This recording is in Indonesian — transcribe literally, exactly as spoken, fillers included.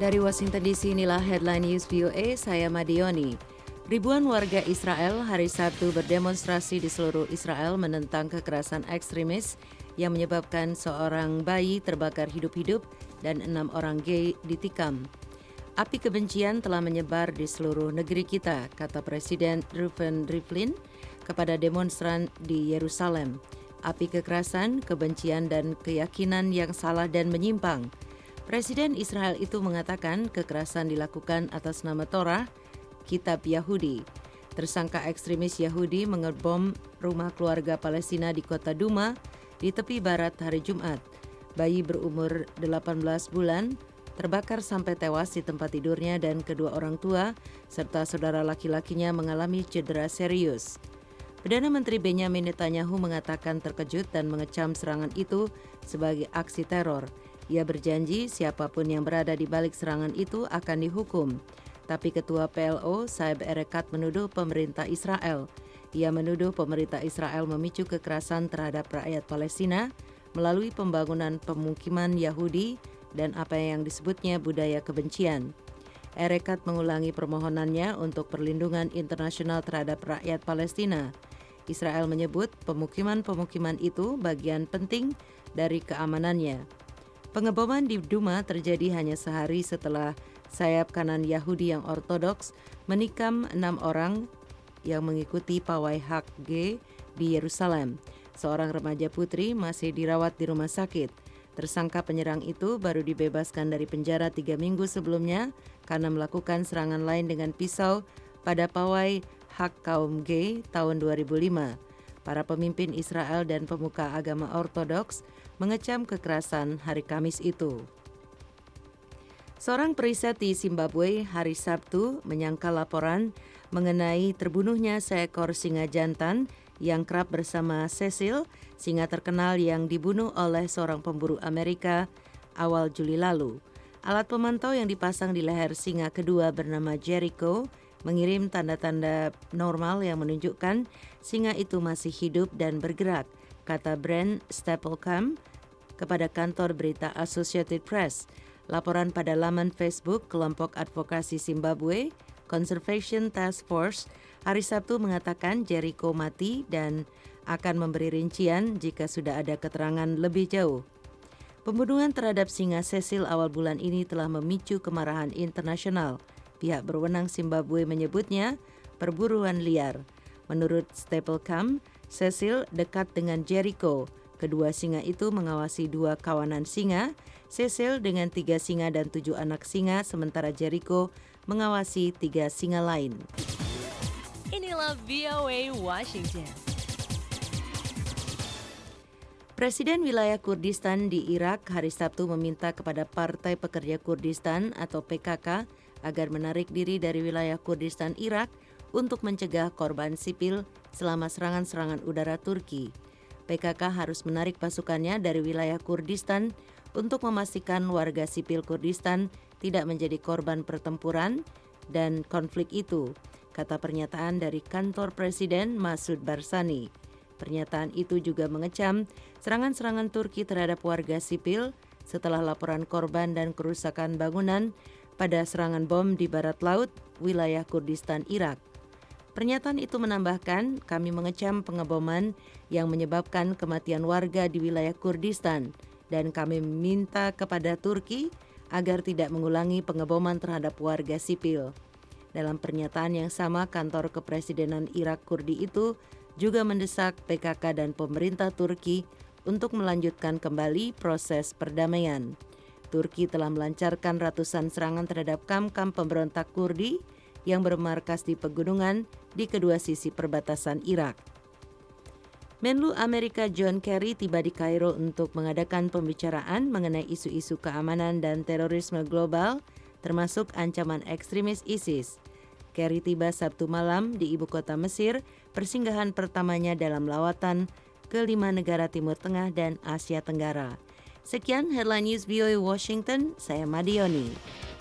Dari Washington D C, inilah headline news V O A, saya Madioni. Ribuan warga Israel hari Sabtu berdemonstrasi di seluruh Israel menentang kekerasan ekstremis yang menyebabkan seorang bayi terbakar hidup-hidup dan enam orang gay ditikam. Api kebencian telah menyebar di seluruh negeri kita, kata Presiden Reuven Rivlin kepada demonstran di Yerusalem. Api kekerasan, kebencian, dan keyakinan yang salah dan menyimpang. Presiden Israel itu mengatakan kekerasan dilakukan atas nama Torah, Kitab Yahudi. Tersangka ekstremis Yahudi mengebom rumah keluarga Palestina di kota Duma di tepi barat hari Jumat. Bayi berumur delapan belas bulan terbakar sampai tewas di tempat tidurnya dan kedua orang tua serta saudara laki-lakinya mengalami cedera serius. Perdana Menteri Benjamin Netanyahu mengatakan terkejut dan mengecam serangan itu sebagai aksi teror. Ia berjanji siapapun yang berada di balik serangan itu akan dihukum. Tapi Ketua P L O, Saeb Erekat, menuduh pemerintah Israel. Ia menuduh pemerintah Israel memicu kekerasan terhadap rakyat Palestina melalui pembangunan pemukiman Yahudi dan apa yang disebutnya budaya kebencian. Erekat mengulangi permohonannya untuk perlindungan internasional terhadap rakyat Palestina. Israel menyebut pemukiman-pemukiman itu bagian penting dari keamanannya. Pengeboman di Duma terjadi hanya sehari setelah sayap kanan Yahudi yang ortodoks menikam enam orang yang mengikuti pawai Hak G di Yerusalem. Seorang remaja putri masih dirawat di rumah sakit. Tersangka penyerang itu baru dibebaskan dari penjara tiga minggu sebelumnya karena melakukan serangan lain dengan pisau pada pawai Hak kaum G tahun dua ribu lima. Para pemimpin Israel dan pemuka agama ortodoks mengecam kekerasan hari Kamis itu. Seorang periset di Zimbabwe hari Sabtu menyangkal laporan mengenai terbunuhnya seekor singa jantan yang kerap bersama Cecil, singa terkenal yang dibunuh oleh seorang pemburu Amerika awal Juli lalu. Alat pemantau yang dipasang di leher singa kedua bernama Jericho mengirim tanda-tanda normal yang menunjukkan singa itu masih hidup dan bergerak, kata Brent Staplekamp kepada kantor berita Associated Press. Laporan pada laman Facebook kelompok advokasi Zimbabwe, Conservation Task Force, hari Sabtu mengatakan Jericho mati dan akan memberi rincian jika sudah ada keterangan lebih jauh. Pembunuhan terhadap singa Cecil awal bulan ini telah memicu kemarahan internasional. Pihak berwenang Zimbabwe menyebutnya perburuan liar. Menurut Staplekamp, Cecil dekat dengan Jericho. Kedua singa itu mengawasi dua kawanan singa, Cecil dengan tiga singa dan tujuh anak singa, sementara Jericho mengawasi tiga singa lain. Inilah V O A Washington. Presiden wilayah Kurdistan di Irak hari Sabtu meminta kepada Partai Pekerja Kurdistan atau P K K agar menarik diri dari wilayah Kurdistan Irak untuk mencegah korban sipil selama serangan-serangan udara Turki. P K K harus menarik pasukannya dari wilayah Kurdistan untuk memastikan warga sipil Kurdistan tidak menjadi korban pertempuran dan konflik itu, kata pernyataan dari kantor Presiden Masud Barzani. Pernyataan itu juga mengecam serangan-serangan Turki terhadap warga sipil setelah laporan korban dan kerusakan bangunan pada serangan bom di barat laut wilayah Kurdistan Irak. Pernyataan itu menambahkan, kami mengecam pengeboman yang menyebabkan kematian warga di wilayah Kurdistan dan kami meminta kepada Turki agar tidak mengulangi pengeboman terhadap warga sipil. Dalam pernyataan yang sama, kantor kepresidenan Irak Kurdi itu juga mendesak P K K dan pemerintah Turki untuk melanjutkan kembali proses perdamaian. Turki telah melancarkan ratusan serangan terhadap kamp-kamp pemberontak Kurdi yang bermarkas di pegunungan di kedua sisi perbatasan Irak. Menlu Amerika John Kerry tiba di Kairo untuk mengadakan pembicaraan mengenai isu-isu keamanan dan terorisme global, termasuk ancaman ekstremis ISIS. Kerry tiba Sabtu malam di ibu kota Mesir, persinggahan pertamanya dalam lawatan ke lima negara Timur Tengah dan Asia Tenggara. Sekian headline news V O A Washington, saya Madioni.